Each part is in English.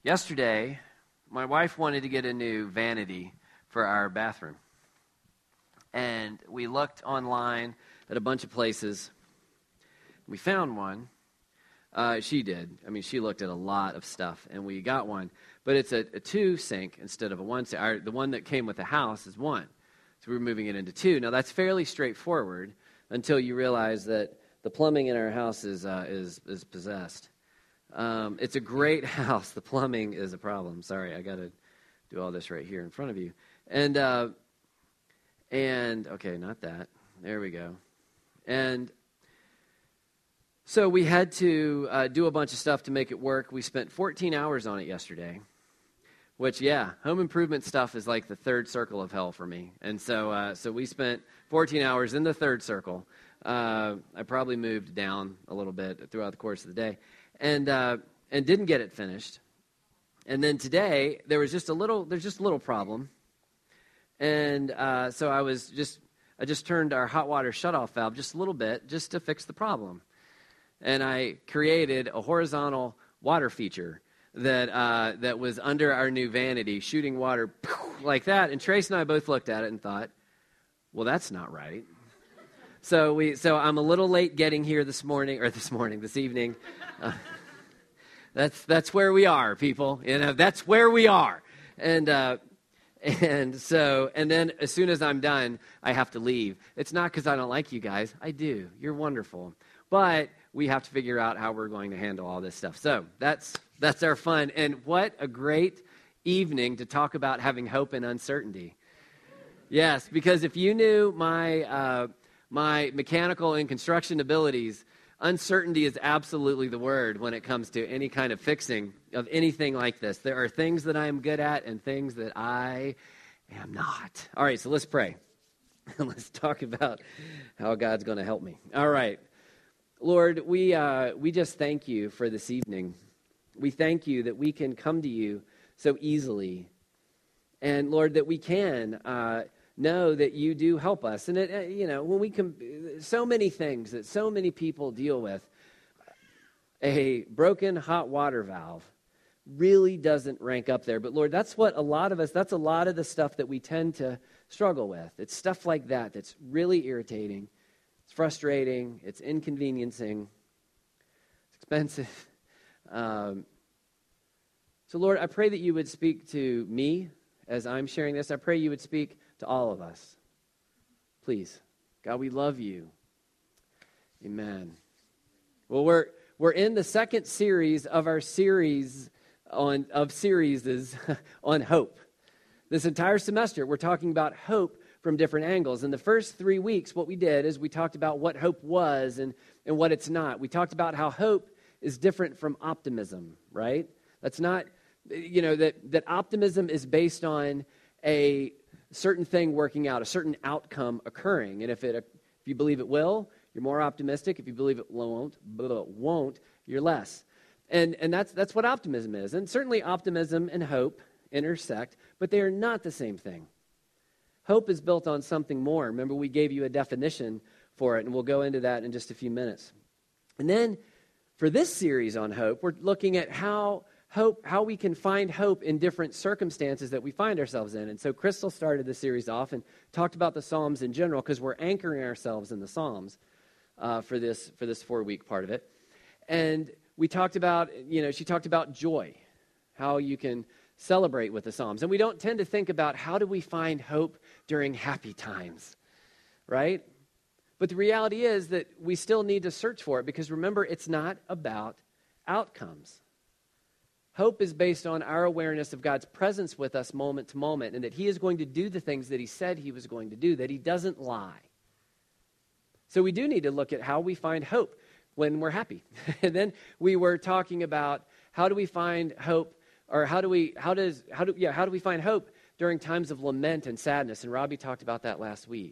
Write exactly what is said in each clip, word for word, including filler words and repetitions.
Yesterday, my wife wanted to get a new vanity for our bathroom. And we looked online at a bunch of places. We found one. Uh, she did. I mean, she looked at a lot of stuff, and we got one. But it's a, a two sink instead of a one sink. Our, the one that came with the house is one. So we're moving it into two. Now, that's fairly straightforward until you realize that the plumbing in our house is uh, is is possessed. Um, it's a great house. The plumbing is a problem. Sorry, I got to do all this right here in front of you. And, uh, and okay, not that. There we go. And so we had to uh, do a bunch of stuff to make it work. We spent fourteen hours on it yesterday, which, yeah, home improvement stuff is like the third circle of hell for me. And so uh, so we spent fourteen hours in the third circle. Uh, I probably moved down a little bit throughout the course of the day. And uh, and didn't get it finished. And then today, there was just a little, there's just a little problem. And uh, so I was just, I just turned our hot water shutoff valve just a little bit just to fix the problem. And I created a horizontal water feature that uh, that was under our new vanity, shooting water like that. And Trace and I both looked at it and thought, well, that's not right. So we, so I'm a little late getting here this morning, or this morning, this evening. Uh, that's that's where we are, people. You know, that's where we are. And uh, and so, and then as soon as I'm done, I have to leave. It's not because I don't like you guys. I do. You're wonderful. But we have to figure out how we're going to handle all this stuff. So that's that's our fun. And what a great evening to talk about having hope and uncertainty. Yes, because if you knew my uh, my mechanical and construction abilities, uncertainty is absolutely the word when it comes to any kind of fixing of anything like this. There are things that I am good at and things that I am not. All right, so let's pray. Let's talk about how God's going to help me. All right. Lord, we uh, we just thank you for this evening. We thank you that we can come to you so easily. And Lord, that we can uh, know that you do help us. And, it, you know, when we come, so many things that so many people deal with, a broken hot water valve really doesn't rank up there. But Lord, that's what a lot of us, that's a lot of the stuff that we tend to struggle with. It's stuff like that that's really irritating. It's frustrating. It's inconveniencing. It's expensive. Um, so Lord, I pray that you would speak to me as I'm sharing this. I pray you would speak to all of us. Please. God, we love you. Amen. Well, we're we're in the second series of our series on of series is on hope. This entire semester, we're talking about hope from different angles. In the first three weeks, what we did is we talked about what hope was and, and what it's not. We talked about how hope is different from optimism, right? That's not, you know, that, that optimism is based on a certain thing working out, a certain outcome occurring. And if it, if you believe it will, you're more optimistic. If you believe it won't, won't, you're less. And and that's that's what optimism is. And certainly optimism and hope intersect, but they are not the same thing. Hope is built on something more. Remember, we gave you a definition for it, and we'll go into that in just a few minutes. And then for this series on hope, we're looking at how hope, how we can find hope in different circumstances that we find ourselves in. And so Crystal started the series off and talked about the Psalms in general because we're anchoring ourselves in the Psalms uh, for this for this four-week part of it. And we talked about, you know, she talked about joy, how you can celebrate with the Psalms. And we don't tend to think about how do we find hope during happy times, right? But the reality is that we still need to search for it because remember, it's not about outcomes. Hope is based on our awareness of God's presence with us moment to moment and that he is going to do the things that he said he was going to do, that he doesn't lie. So we do need to look at how we find hope when we're happy. And then we were talking about how do we find hope or how do we, how does, how do, yeah, how do we find hope during times of lament and sadness? And Robbie talked about that last week.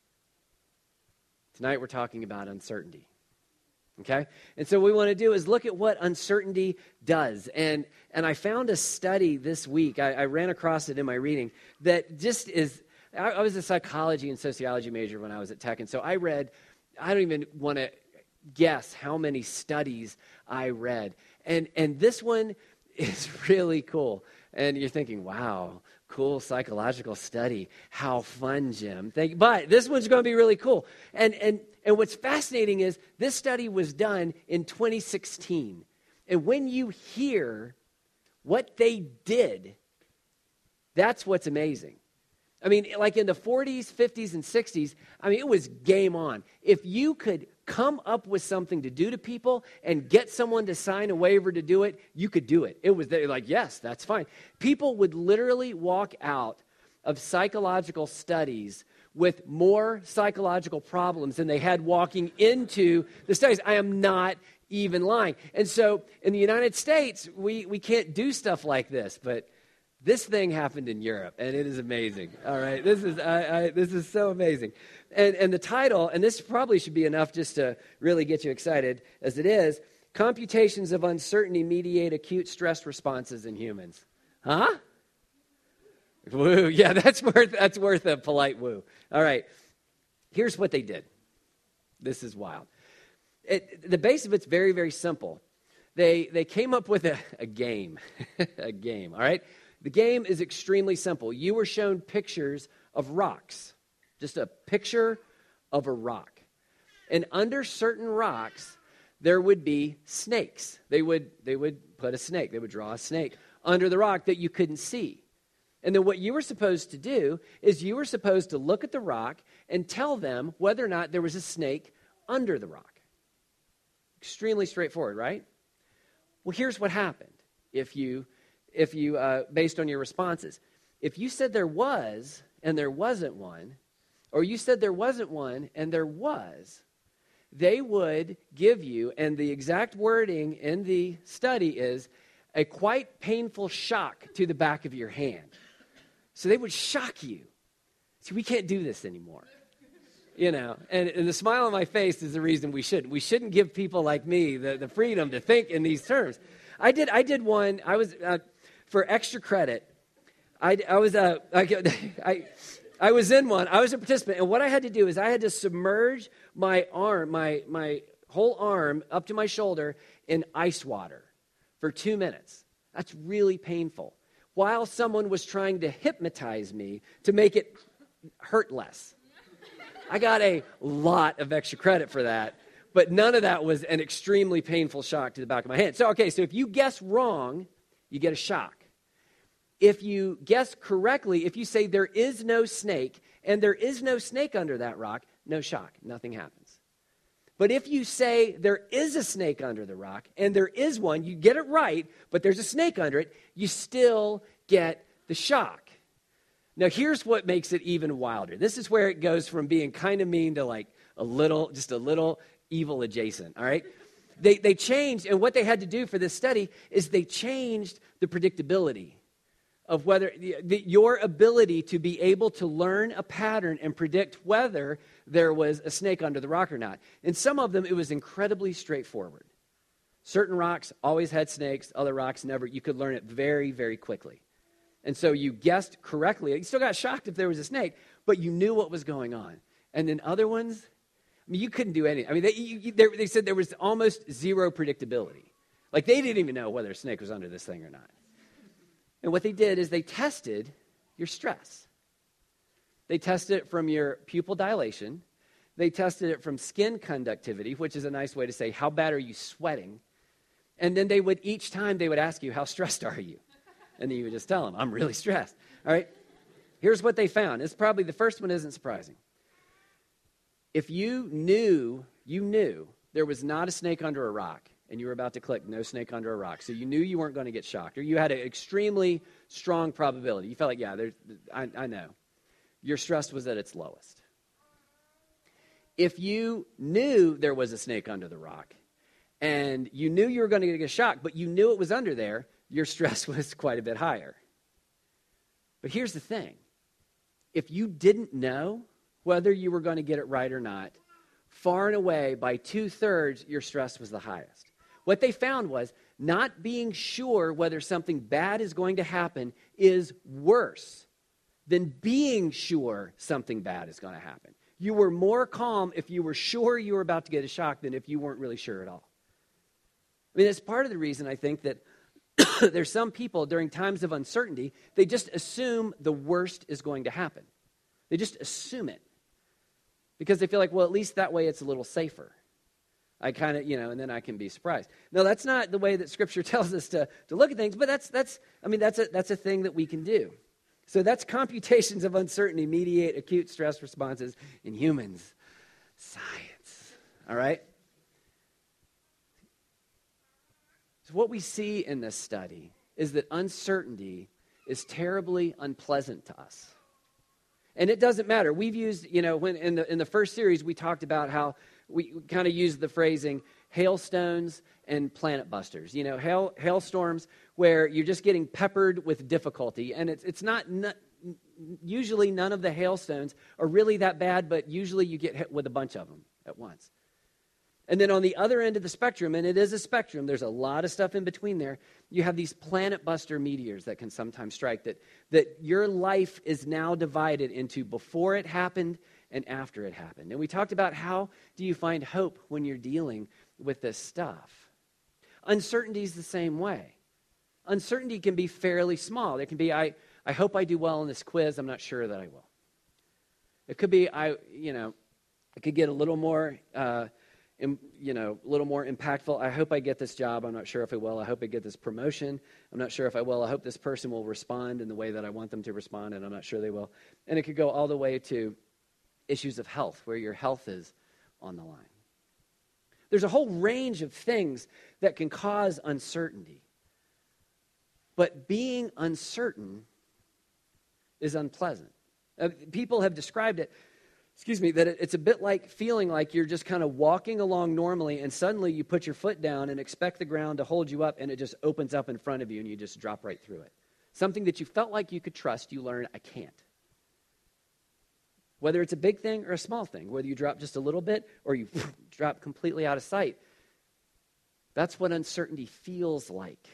Tonight we're talking about uncertainty. Okay? And so what we want to do is look at what uncertainty does. And and I found a study this week, I, I ran across it in my reading, that just is, I, I was a psychology and sociology major when I was at Tech, and so I read, I don't even want to guess how many studies I read. And and this one is really cool. And you're thinking, wow, cool psychological study. How fun, Jim. Thank you. But this one's going to be really cool. And, and, and what's fascinating is this study was done in twenty sixteen. And when you hear what they did, that's what's amazing. I mean, like in the forties, fifties, and sixties, I mean, it was game on. If you could come up with something to do to people and get someone to sign a waiver to do it, you could do it. It was they were like, yes, that's fine. People would literally walk out of psychological studies with more psychological problems than they had walking into the studies. I am not even lying. And so in the United States, we, we can't do stuff like this, but this thing happened in Europe, and it is amazing. All right, this is I, I, this is so amazing. And, and the title, and this probably should be enough just to really get you excited, as it is, Computations of Uncertainty Mediate Acute Stress Responses in Humans. Huh? Woo, yeah, that's worth, that's worth a polite woo. All right, here's what they did. This is wild. It, the base of it's very, very simple. They, they came up with a, a game, a game, all right? The game is extremely simple. You were shown pictures of rocks, just a picture of a rock. And under certain rocks, there would be snakes. They would, they would put a snake, they would draw a snake under the rock that you couldn't see. And then what you were supposed to do is you were supposed to look at the rock and tell them whether or not there was a snake under the rock. Extremely straightforward, right? Well, here's what happened if you... If you, uh, based on your responses, if you said there was and there wasn't one, or you said there wasn't one and there was, they would give you, and the exact wording in the study is, a quite painful shock to the back of your hand. So they would shock you. See, we can't do this anymore. You know, and, and the smile on my face is the reason we shouldn't. We shouldn't give people like me the, the freedom to think in these terms. I did I did one, I was... Uh, For extra credit, I, I was uh, I, I, I was in one. I was a participant, and what I had to do is I had to submerge my arm, my my whole arm up to my shoulder in ice water for two minutes. That's really painful. While someone was trying to hypnotize me to make it hurt less. I got a lot of extra credit for that, but none of that was an extremely painful shock to the back of my hand. So, okay, so if you guess wrong, you get a shock. If you guess correctly, if you say there is no snake and there is no snake under that rock, no shock, nothing happens. But if you say there is a snake under the rock and there is one, you get it right, but there's a snake under it, you still get the shock. Now here's what makes it even wilder. This is where it goes from being kind of mean to like a little, just a little evil adjacent, all right? They, they changed, and what they had to do for this study is they changed the predictability of whether the, the, your ability to be able to learn a pattern and predict whether there was a snake under the rock or not. In some of them, it was incredibly straightforward. Certain rocks always had snakes, other rocks never. You could learn it very, very quickly. And so you guessed correctly. You still got shocked if there was a snake, but you knew what was going on. And then other ones, I mean, you couldn't do anything. I mean, they, you, they, they said there was almost zero predictability. Like they didn't even know whether a snake was under this thing or not. And what they did is they tested your stress. They tested it from your pupil dilation. They tested it from skin conductivity, which is a nice way to say, how bad are you sweating? And then they would, each time they would ask you, how stressed are you? And then you would just tell them, I'm really stressed. All right? Here's what they found. It's probably, the first one isn't surprising. If you knew, you knew there was not a snake under a rock, and you were about to click no snake under a rock, so you knew you weren't going to get shocked, or you had an extremely strong probability. You felt like, yeah, there's, I, I know. Your stress was at its lowest. If you knew there was a snake under the rock, and you knew you were going to get shocked, but you knew it was under there, your stress was quite a bit higher. But here's the thing. If you didn't know whether you were going to get it right or not, far and away, by two-thirds, your stress was the highest. What they found was not being sure whether something bad is going to happen is worse than being sure something bad is going to happen. You were more calm if you were sure you were about to get a shock than if you weren't really sure at all. I mean, it's part of the reason I think that there's some people during times of uncertainty, they just assume the worst is going to happen. They just assume it because they feel like, well, at least that way it's a little safer. I kind of, you know, and then I can be surprised. No, that's not the way that Scripture tells us to, to look at things, but that's, that's, I mean, that's a, that's a thing that we can do. So that's computations of uncertainty mediate acute stress responses in humans. Science, all right? So what we see in this study is that uncertainty is terribly unpleasant to us. And it doesn't matter. We've used, you know, when in the in the first series we talked about how we kind of used the phrasing hailstones and planet busters. You know, hail hailstorms where you're just getting peppered with difficulty, and it's it's not, not usually none of the hailstones are really that bad, but usually you get hit with a bunch of them at once. And then on the other end of the spectrum, and it is a spectrum, there's a lot of stuff in between there, you have these planet buster meteors that can sometimes strike, that, that your life is now divided into before it happened and after it happened. And we talked about how do you find hope when you're dealing with this stuff. Uncertainty is the same way. Uncertainty can be fairly small. There can be, I, I hope I do well in this quiz, I'm not sure that I will. It could be, I, you know, it could get a little more... Uh, you know, a little more impactful. I hope I get this job. I'm not sure if I will. I hope I get this promotion. I'm not sure if I will. I hope this person will respond in the way that I want them to respond, and I'm not sure they will. And it could go all the way to issues of health, where your health is on the line. There's a whole range of things that can cause uncertainty. But being uncertain is unpleasant. Uh, people have described it Excuse me, that it's a bit like feeling like you're just kind of walking along normally and suddenly you put your foot down and expect the ground to hold you up and it just opens up in front of you and you just drop right through it. Something that you felt like you could trust, you learn, I can't. Whether it's a big thing or a small thing, whether you drop just a little bit or you drop completely out of sight, that's what uncertainty feels like.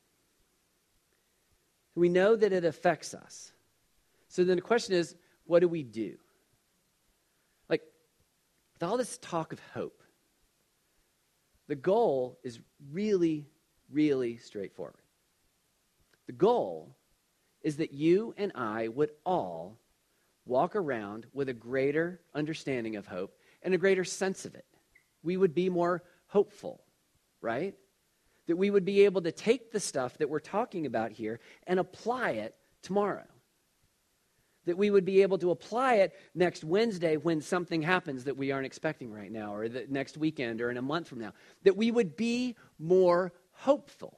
We know that it affects us. So then the question is, what do we do? With all this talk of hope, the goal is really, really straightforward. The goal is that you and I would all walk around with a greater understanding of hope and a greater sense of it. We would be more hopeful, right? That we would be able to take the stuff that we're talking about here and apply it tomorrow. That we would be able to apply it next Wednesday when something happens that we aren't expecting right now, or the next weekend, or in a month from now. That we would be more hopeful.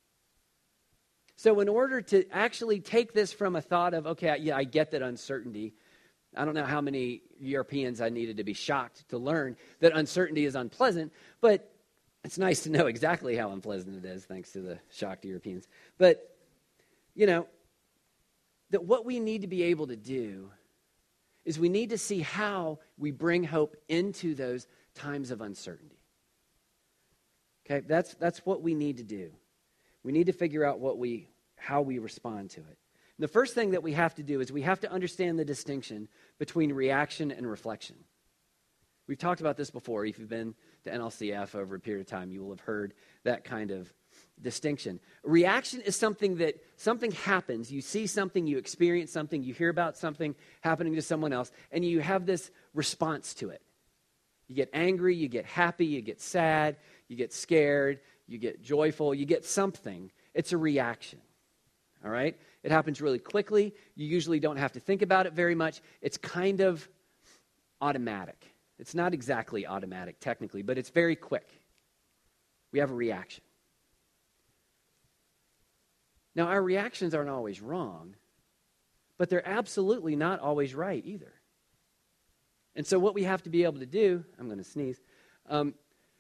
So in order to actually take this from a thought of, okay, yeah, I get that uncertainty. I don't know how many Europeans I needed to be shocked to learn that uncertainty is unpleasant, but it's nice to know exactly how unpleasant it is, thanks to the shocked Europeans. But, you know, that what we need to be able to do is we need to see how we bring hope into those times of uncertainty. Okay, that's that's what we need to do. We need to figure out what we how we respond to it. And the first thing that we have to do is we have to understand the distinction between reaction and reflection. We've talked about this before. If you've been to N L C F over a period of time, you will have heard that kind of distinction. Reaction is something that something happens. You see something, you experience something, you hear about something happening to someone else, and you have this response to it. You get angry, you get happy, you get sad, you get scared, you get joyful, you get something. It's a reaction. All right? It happens really quickly. You usually don't have to think about it very much. It's kind of automatic. It's not exactly automatic technically, but it's very quick. We have a reaction. Now, our reactions aren't always wrong, but they're absolutely not always right either. And so what we have to be able to do, I'm going to sneeze, um,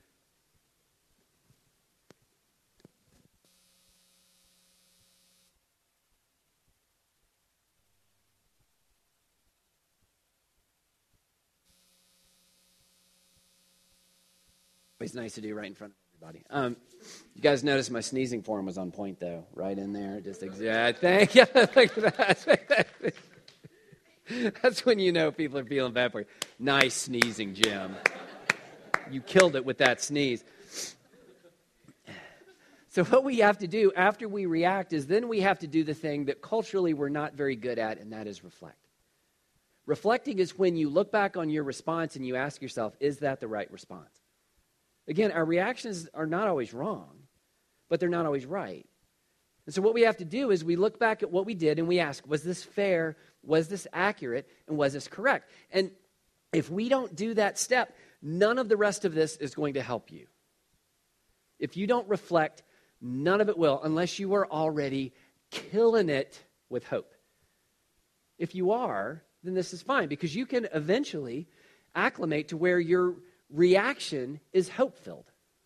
it's nice to do right in front of everybody. Um, you guys notice my sneezing form was on point, though, right in there. Just exact. Thank you. Look at that. That's when you know people are feeling bad for you. Nice sneezing, Jim. You killed it with that sneeze. So what we have to do after we react is then we have to do the thing that culturally we're not very good at, and that is reflect. Reflecting is when you look back on your response and you ask yourself, is that the right response? Again, our reactions are not always wrong, but they're not always right. And so what we have to do is we look back at what we did and we ask, was this fair? Was this accurate? And was this correct? And if we don't do that step, none of the rest of this is going to help you. If you don't reflect, none of it will, unless you are already killing it with hope. If you are, then this is fine, because you can eventually acclimate to where your reaction is hope-filled.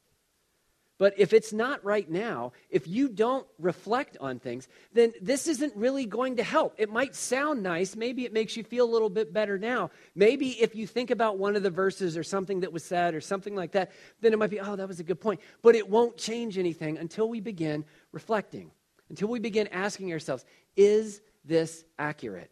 But if it's not right now, if you don't reflect on things, then this isn't really going to help. It might sound nice. Maybe it makes you feel a little bit better now. Maybe if you think about one of the verses or something that was said or something like that, then it might be, oh, that was a good point. But it won't change anything until we begin reflecting, until we begin asking ourselves, is this accurate?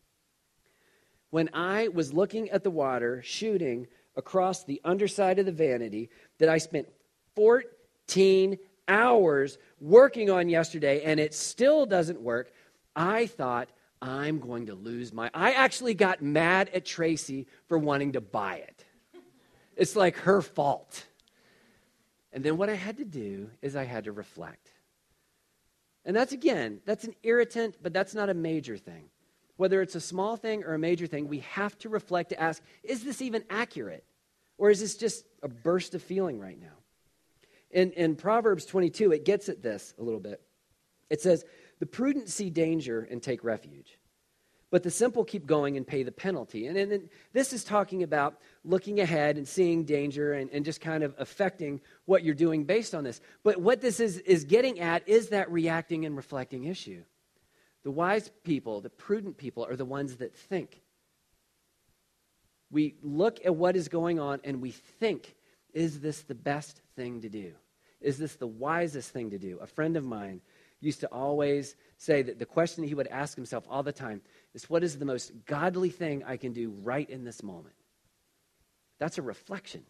When I was looking at the water, shooting across the underside of the vanity that I spent fourteen hours working on yesterday, and it still doesn't work, I thought, I'm going to lose my... I actually got mad at Tracy for wanting to buy it. It's like her fault. And then what I had to do is I had to reflect. And that's, again, that's an irritant, but that's not a major thing. Whether it's a small thing or a major thing, we have to reflect to ask, is this even accurate? Or is this just a burst of feeling right now? In, in Proverbs twenty-two, it gets at this a little bit. It says, the prudent see danger and take refuge, but the simple keep going and pay the penalty. And, and, and this is talking about looking ahead and seeing danger and, and just kind of affecting what you're doing based on this. But what this is, is getting at is that reacting and reflecting issue. The wise people, the prudent people, are the ones that think. We look at what is going on and we think, is this the best thing to do? Is this the wisest thing to do? A friend of mine used to always say that the question he would ask himself all the time is, what is the most godly thing I can do right in this moment? That's a reflection.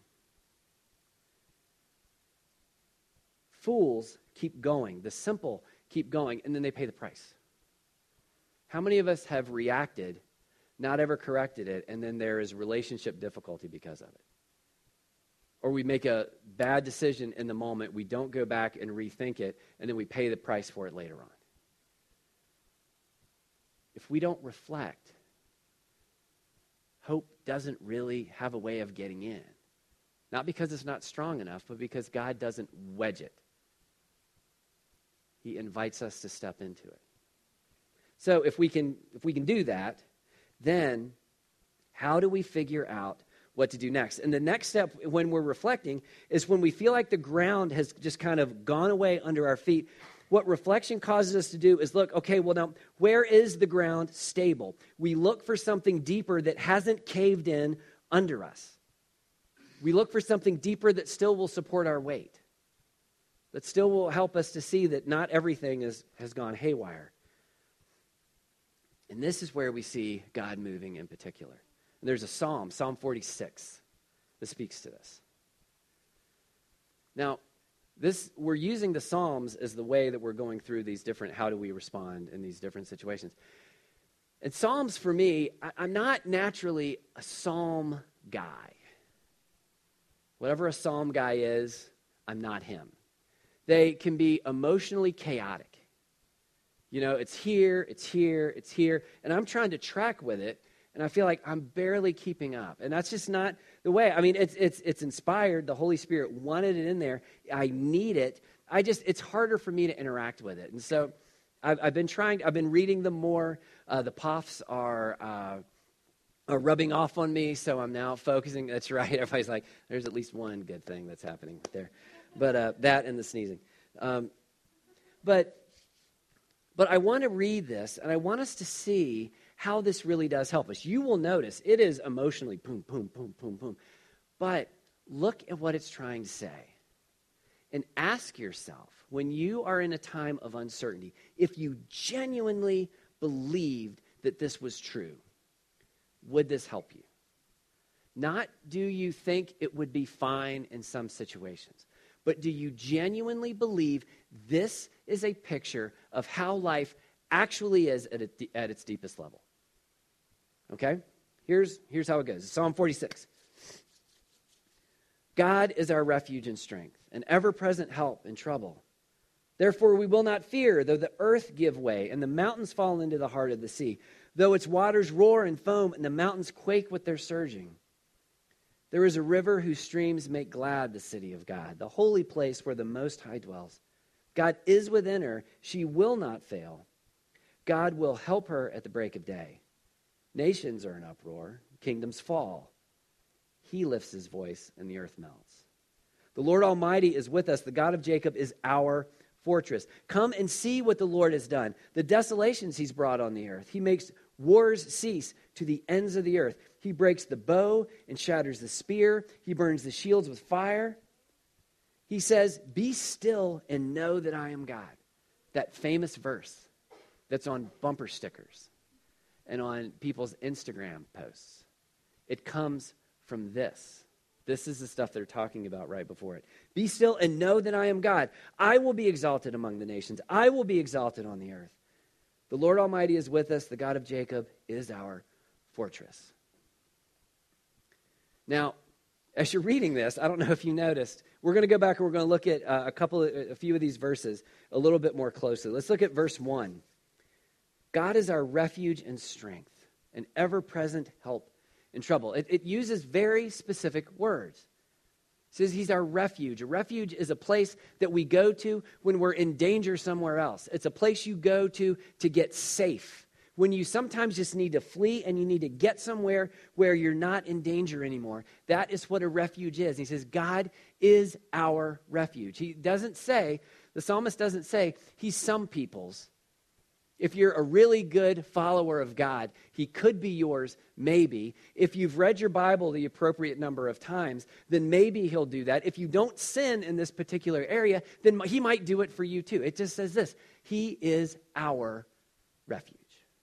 Fools keep going. The simple keep going, and then they pay the price. How many of us have reacted, not ever corrected it, and then there is relationship difficulty because of it? Or we make a bad decision in the moment, we don't go back and rethink it, and then we pay the price for it later on. If we don't reflect, hope doesn't really have a way of getting in. Not because it's not strong enough, but because God doesn't wedge it. He invites us to step into it. So if we can if we can do that, then how do we figure out what to do next? And the next step when we're reflecting is when we feel like the ground has just kind of gone away under our feet. What reflection causes us to do is look, okay, well now, where is the ground stable? We look for something deeper that hasn't caved in under us. We look for something deeper that still will support our weight, that still will help us to see that not everything is, has gone haywire. And this is where we see God moving in particular. And there's a psalm, Psalm forty-six, that speaks to this. Now, this we're using the Psalms as the way that we're going through these different, how do we respond in these different situations. And Psalms, for me, I, I'm not naturally a psalm guy. Whatever a psalm guy is, I'm not him. They can be emotionally chaotic. You know, it's here, it's here, it's here, and I'm trying to track with it, and I feel like I'm barely keeping up. And that's just not the way. I mean, it's it's it's inspired. The Holy Spirit wanted it in there. I need it. I just, it's harder for me to interact with it. And so I've, I've been trying, I've been reading them more. Uh, the P O Fs are, uh, are rubbing off on me, so I'm now focusing. That's right. Everybody's like, there's at least one good thing that's happening there. But uh, that and the sneezing. Um, but... But I want to read this, and I want us to see how this really does help us. You will notice it is emotionally boom, boom, boom, boom, boom. But look at what it's trying to say. And ask yourself, when you are in a time of uncertainty, if you genuinely believed that this was true, would this help you? Not do you think it would be fine in some situations, but do you genuinely believe this is a picture of how life actually is at, a, at its deepest level? Okay? Here's, here's how it goes. Psalm forty-six. God is our refuge and strength, an ever-present help in trouble. Therefore we will not fear, though the earth give way and the mountains fall into the heart of the sea, though its waters roar and foam and the mountains quake with their surging. There is a river whose streams make glad the city of God, the holy place where the Most High dwells. God is within her. She will not fail. God will help her at the break of day. Nations are in uproar. Kingdoms fall. He lifts his voice and the earth melts. The Lord Almighty is with us. The God of Jacob is our fortress. Come and see what the Lord has done, the desolations he's brought on the earth. He makes wars cease to the ends of the earth. He breaks the bow and shatters the spear. He burns the shields with fire. He says, be still and know that I am God. That famous verse that's on bumper stickers and on people's Instagram posts. It comes from this. This is the stuff they're talking about right before it. Be still and know that I am God. I will be exalted among the nations. I will be exalted on the earth. The Lord Almighty is with us. The God of Jacob is our fortress. Now, as you're reading this, I don't know if you noticed, we're going to go back and we're going to look at uh, a couple, of, a few of these verses a little bit more closely. Let's look at verse one. God is our refuge and strength, an ever-present help in trouble. It, it uses very specific words. It says he's our refuge. A refuge is a place that we go to when we're in danger somewhere else. It's a place you go to to get safe. When you sometimes just need to flee and you need to get somewhere where you're not in danger anymore. That is what a refuge is. He says, God is our refuge. He doesn't say, the psalmist doesn't say, he's some people's. If you're a really good follower of God, he could be yours, maybe. If you've read your Bible the appropriate number of times, then maybe he'll do that. If you don't sin in this particular area, then he might do it for you too. It just says this, he is our refuge.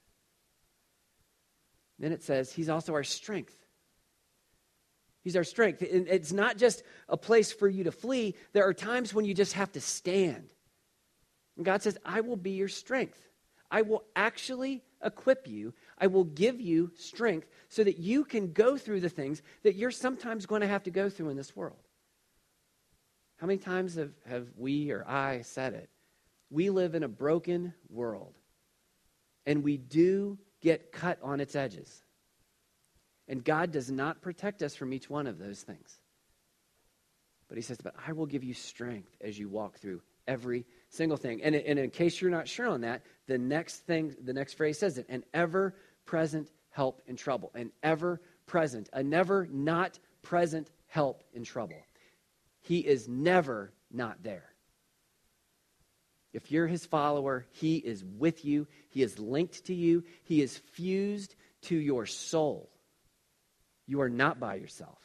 Then it says he's also our strength. He's our strength. It's not just a place for you to flee. There are times when you just have to stand. And God says, I will be your strength. I will actually equip you. I will give you strength so that you can go through the things that you're sometimes going to have to go through in this world. How many times have, have we or I said it? We live in a broken world, and we do get cut on its edges. And God does not protect us from each one of those things. But he says, but I will give you strength as you walk through every single thing. And, and in case you're not sure on that, the next thing, the next phrase says it, an ever-present help in trouble. An ever-present, a never not present help in trouble. He is never not there. If you're his follower, he is with you. He is linked to you. He is fused to your soul. You are not by yourself.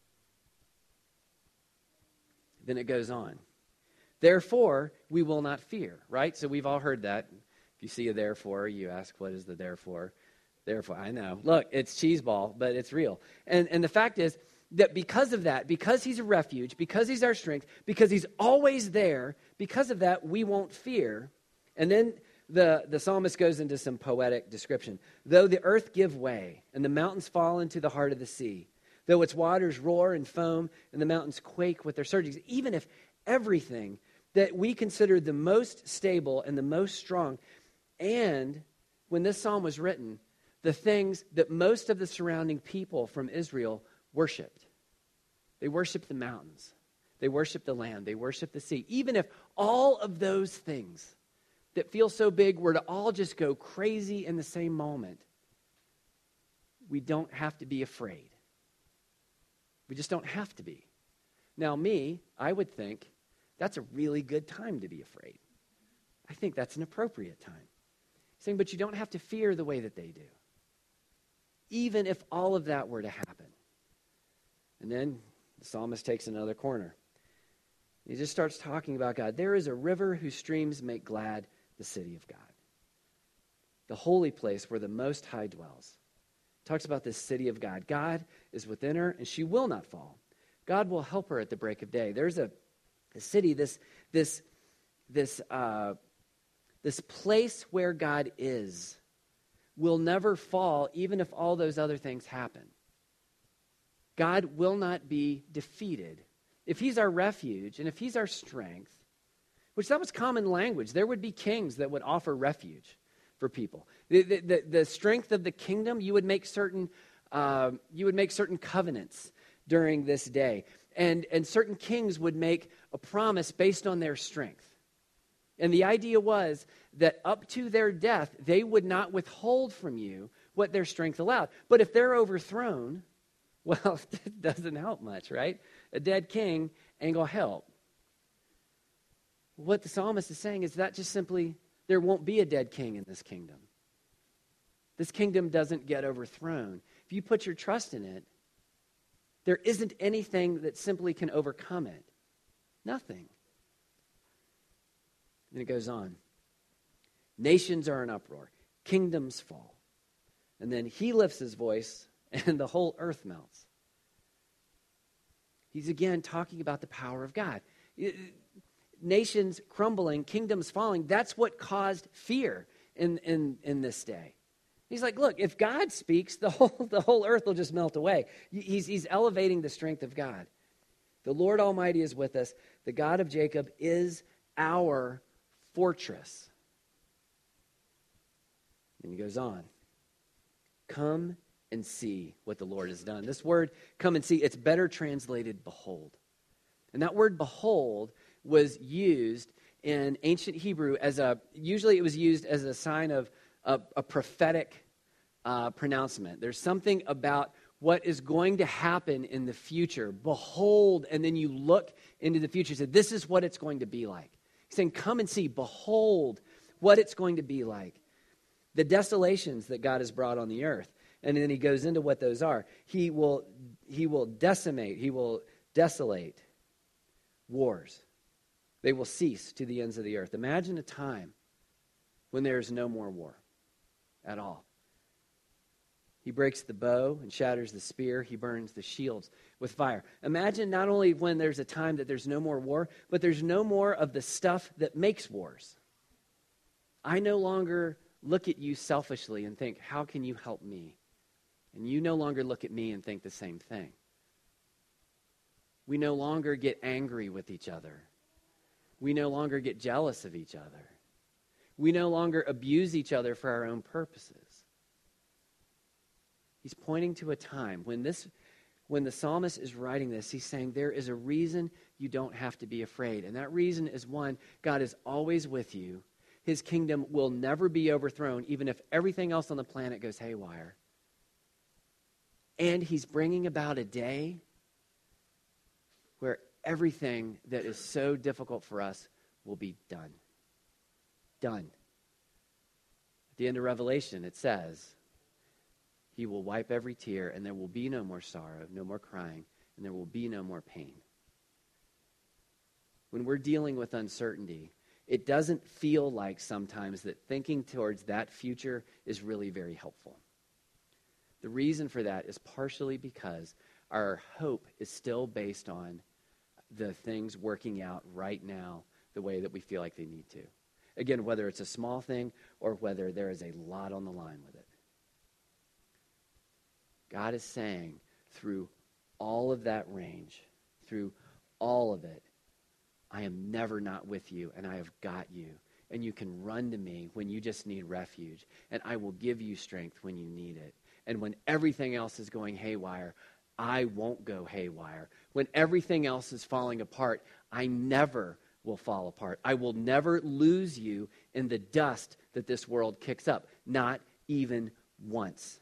Then it goes on. Therefore, we will not fear, right? So we've all heard that. If you see a therefore, you ask, what is the therefore? Therefore, I know. Look, it's cheeseball, but it's real. And, and the fact is that because of that, because he's a refuge, because he's our strength, because he's always there, because of that, we won't fear. And then the, the psalmist goes into some poetic description. Though the earth give way and the mountains fall into the heart of the sea, though its waters roar and foam and the mountains quake with their surgings, even if everything that we consider the most stable and the most strong, and when this psalm was written, the things that most of the surrounding people from Israel worshipped. They worshiped the mountains. They worshiped the land. They worshiped the sea. Even if all of those things that feel so big were to all just go crazy in the same moment, we don't have to be afraid. We just don't have to be. Now, me, I would think that's a really good time to be afraid. I think that's an appropriate time. Saying, but you don't have to fear the way that they do. Even if all of that were to happen. And then the psalmist takes another corner. He just starts talking about God. There is a river whose streams make glad the city of God. The holy place where the Most High dwells. Talks about this city of God. God is within her and she will not fall. God will help her at the break of day. There's a The city, this, this, this, uh, this place where God is, will never fall, even if all those other things happen. God will not be defeated. If he's our refuge and if he's our strength, which that was common language, there would be kings that would offer refuge for people. The, the, the, the strength of the kingdom, you would make certain, uh, you would make certain covenants during this day. And, and certain kings would make a promise based on their strength. And the idea was that up to their death, they would not withhold from you what their strength allowed. But if they're overthrown, well, it doesn't help much, right? A dead king ain't going to help. What the psalmist is saying is that just simply, there won't be a dead king in this kingdom. This kingdom doesn't get overthrown. If you put your trust in it, there isn't anything that simply can overcome it. Nothing. And it goes on. Nations are in uproar. Kingdoms fall. And then he lifts his voice and the whole earth melts. He's again talking about the power of God. Nations crumbling, kingdoms falling, that's what caused fear in, in, in this day. He's like, look, if God speaks, the whole, the whole earth will just melt away. He's, he's elevating the strength of God. The Lord Almighty is with us. The God of Jacob is our fortress. And he goes on. Come and see what the Lord has done. This word, come and see, it's better translated, behold. And that word, behold, was used in ancient Hebrew as a, usually it was used as a sign of a, a prophetic uh, pronouncement. There's something about what is going to happen in the future. Behold, and then you look into the future and say, this is what it's going to be like. He's saying, come and see, behold what it's going to be like. The desolations that God has brought on the earth. And then he goes into what those are. He will, he will decimate, he will desolate wars. They will cease to the ends of the earth. Imagine a time when there is no more war at all. He breaks the bow and shatters the spear. He burns the shields with fire. Imagine not only when there's a time that there's no more war, but there's no more of the stuff that makes wars. I no longer look at you selfishly and think, how can you help me? And you no longer look at me and think the same thing. We no longer get angry with each other. We no longer get jealous of each other. We no longer abuse each other for our own purposes. He's pointing to a time when this, when the psalmist is writing this, he's saying there is a reason you don't have to be afraid. And that reason is, one, God is always with you. His kingdom will never be overthrown, even if everything else on the planet goes haywire. And he's bringing about a day where everything that is so difficult for us will be done. Done. At the end of Revelation, it says, he will wipe every tear, and there will be no more sorrow, no more crying, and there will be no more pain. When we're dealing with uncertainty, it doesn't feel like sometimes that thinking towards that future is really very helpful. The reason for that is partially because our hope is still based on the things working out right now the way that we feel like they need to. Again, whether it's a small thing or whether there is a lot on the line with it. God is saying through all of that range, through all of it, I am never not with you, and I have got you. And you can run to me when you just need refuge, and I will give you strength when you need it. And when everything else is going haywire, I won't go haywire. When everything else is falling apart, I never will fall apart. I will never lose you in the dust that this world kicks up, not even once.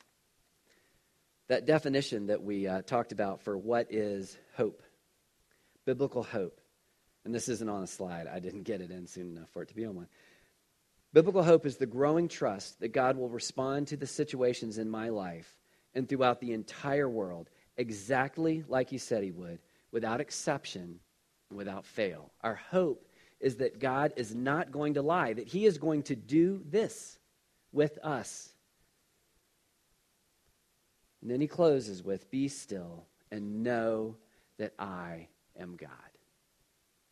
That definition that we uh, talked about for what is hope, biblical hope, and this isn't on a slide. I didn't get it in soon enough for it to be on one. Biblical hope is the growing trust that God will respond to the situations in my life and throughout the entire world exactly like he said he would, without exception, without fail. Our hope is that God is not going to lie, that he is going to do this with us. And then he closes with, be still and know that I am God.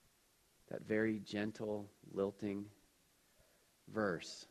that very gentle, lilting verse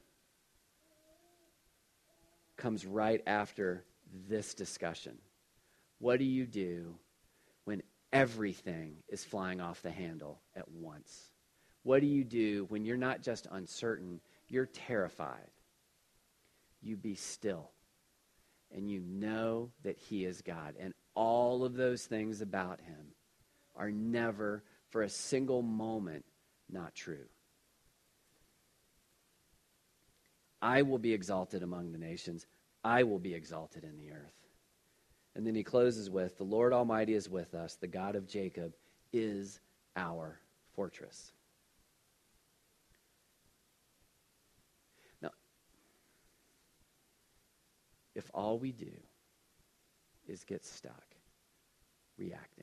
comes right after this discussion. What do you do when everything is flying off the handle at once? What do you do when you're not just uncertain, you're terrified? You be still, and you know that he is God. And all of those things about him are never, for a single moment, not true. I will be exalted among the nations. I will be exalted in the earth. And then he closes with, the Lord Almighty is with us. The God of Jacob is our fortress. Now, if all we do is get stuck reacting,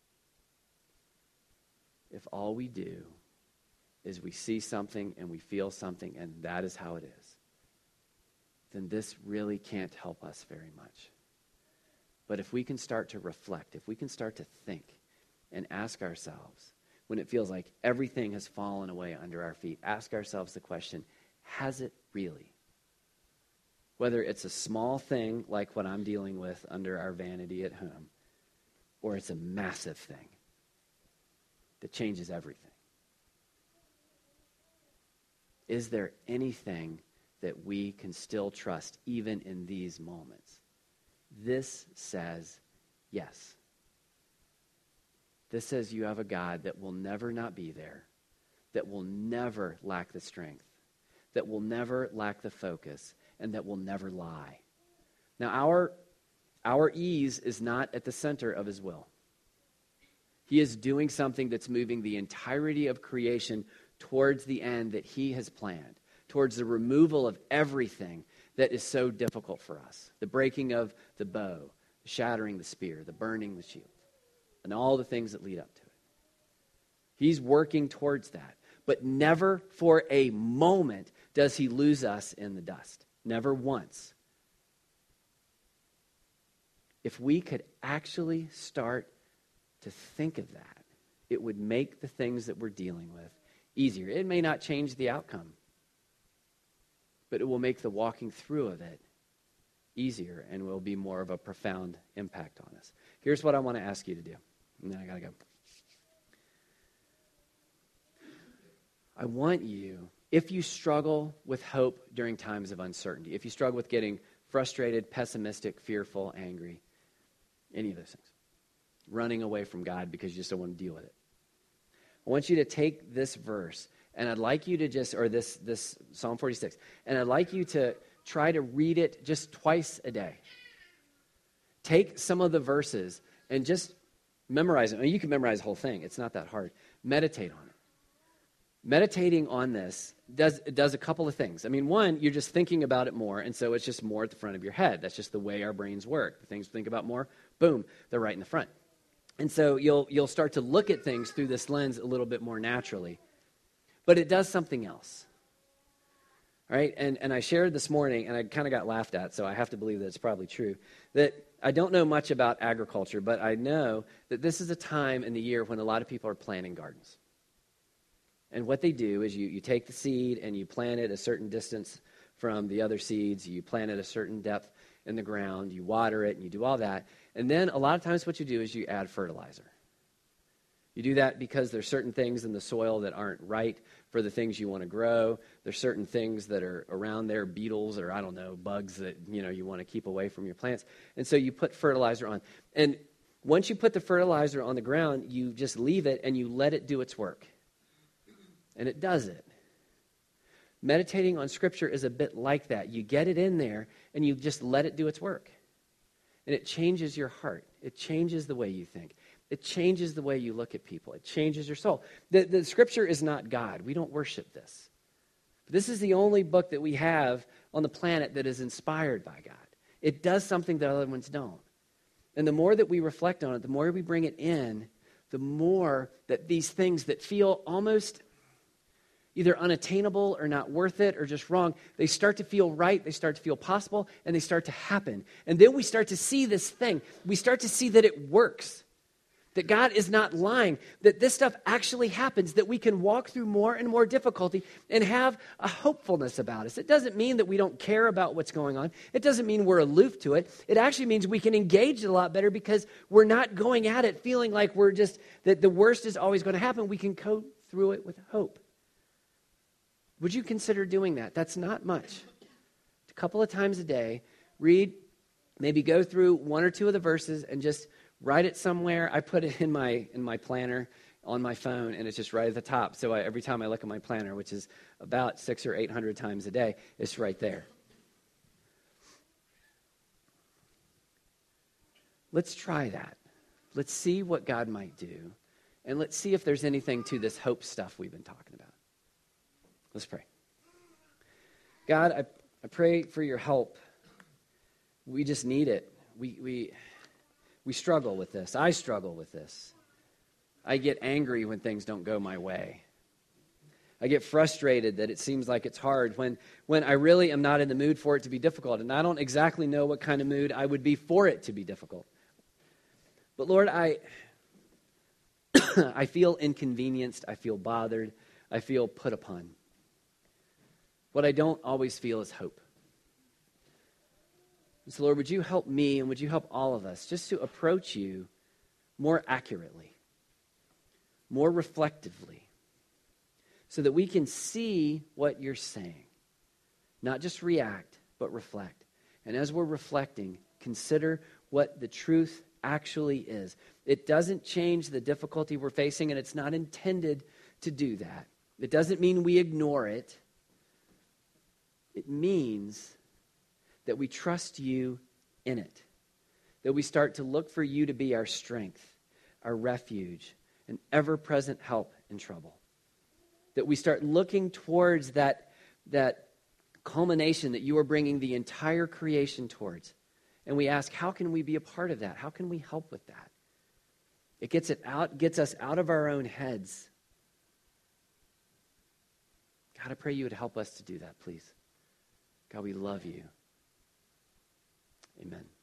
if all we do is we see something and we feel something and that is how it is, then this really can't help us very much. But if we can start to reflect, if we can start to think and ask ourselves, when it feels like everything has fallen away under our feet, ask ourselves the question, has it really? Whether it's a small thing like what I'm dealing with under our vanity at home, or it's a massive thing that changes everything. Is there anything that we can still trust even in these moments? This says yes. This says you have a God that will never not be there, that will never lack the strength, that will never lack the focus, and that will never lie. Now, our, our ease is not at the center of his will. He is doing something that's moving the entirety of creation towards the end that he has planned, towards the removal of everything that is so difficult for us. The breaking of the bow, the shattering the spear, the burning the shield, and all the things that lead up to it. He's working towards that. But never for a moment does he lose us in the dust. Never once. If we could actually start to think of that, it would make the things that we're dealing with easier. It may not change the outcome, but it will make the walking through of it easier and will be more of a profound impact on us. Here's what I want to ask you to do, and then I got to go. I want you, if you struggle with hope during times of uncertainty, if you struggle with getting frustrated, pessimistic, fearful, angry, any of those things, running away from God because you just don't want to deal with it, I want you to take this verse, and I'd like you to just, or this, this Psalm forty-six, and I'd like you to try to read it just twice a day. Take some of the verses and just memorize it. I mean, you can memorize the whole thing. It's not that hard. Meditate on it. Meditating on this does does a couple of things. I mean, one, you're just thinking about it more, and so it's just more at the front of your head. That's just the way our brains work. The things we think about more, boom, they're right in the front. And so you'll you'll start to look at things through this lens a little bit more naturally. But it does something else. All right? And, and I shared this morning, and I kind of got laughed at, so I have to believe that it's probably true, that I don't know much about agriculture, but I know that this is a time in the year when a lot of people are planting gardens. And what they do is you, you take the seed and you plant it a certain distance from the other seeds. You plant it a certain depth in the ground. You water it and you do all that. And then a lot of times what you do is you add fertilizer. You do that because there's certain things in the soil that aren't right for the things you want to grow. There's certain things that are around there, beetles or, I don't know, bugs that, you know, you want to keep away from your plants. And so you put fertilizer on. And once you put the fertilizer on the ground, you just leave it and you let it do its work. And it does it. Meditating on Scripture is a bit like that. You get it in there, and you just let it do its work. And it changes your heart. It changes the way you think. It changes the way you look at people. It changes your soul. The, the Scripture is not God. We don't worship this. This is the only book that we have on the planet that is inspired by God. It does something that other ones don't. And the more that we reflect on it, the more we bring it in, the more that these things that feel almost either unattainable or not worth it or just wrong, they start to feel right, they start to feel possible, and they start to happen. And then we start to see this thing. We start to see that it works. that God is not lying, that this stuff actually happens, that we can walk through more and more difficulty and have a hopefulness about us. It doesn't mean that we don't care about what's going on. It doesn't mean we're aloof to it. It actually means we can engage it a lot better because we're not going at it feeling like we're just, that the worst is always going to happen. We can go through it with hope. Would you consider doing that? That's not much. A couple of times a day, read, maybe go through one or two of the verses and just write it somewhere. I put it in my in my planner on my phone, and it's just right at the top. So I, every time I look at my planner, which is about six or eight hundred times a day, it's right there. Let's try that. Let's see what God might do, and let's see if there's anything to this hope stuff we've been talking about. Let's pray. God, I, I pray for your help. We just need it. We we. We struggle with this. I struggle with this. I get angry when things don't go my way. I get frustrated that it seems like it's hard when, when I really am not in the mood for it to be difficult. And I don't exactly know what kind of mood I would be for it to be difficult. But Lord, I, I feel inconvenienced. I feel bothered. I feel put upon. What I don't always feel is hope. So, Lord, would you help me and would you help all of us just to approach you more accurately, more reflectively, so that we can see what you're saying, not just react, but reflect. And as we're reflecting, consider what the truth actually is. It doesn't change the difficulty we're facing, and it's not intended to do that. It doesn't mean we ignore it. It means that we trust you in it, that we start to look for you to be our strength, our refuge, an ever-present help in trouble, that we start looking towards that, that culmination that you are bringing the entire creation towards, and we ask, how can we be a part of that? How can we help with that? It gets it out, gets us out of our own heads. God, I pray you would help us to do that, please. God, we love you. Amen.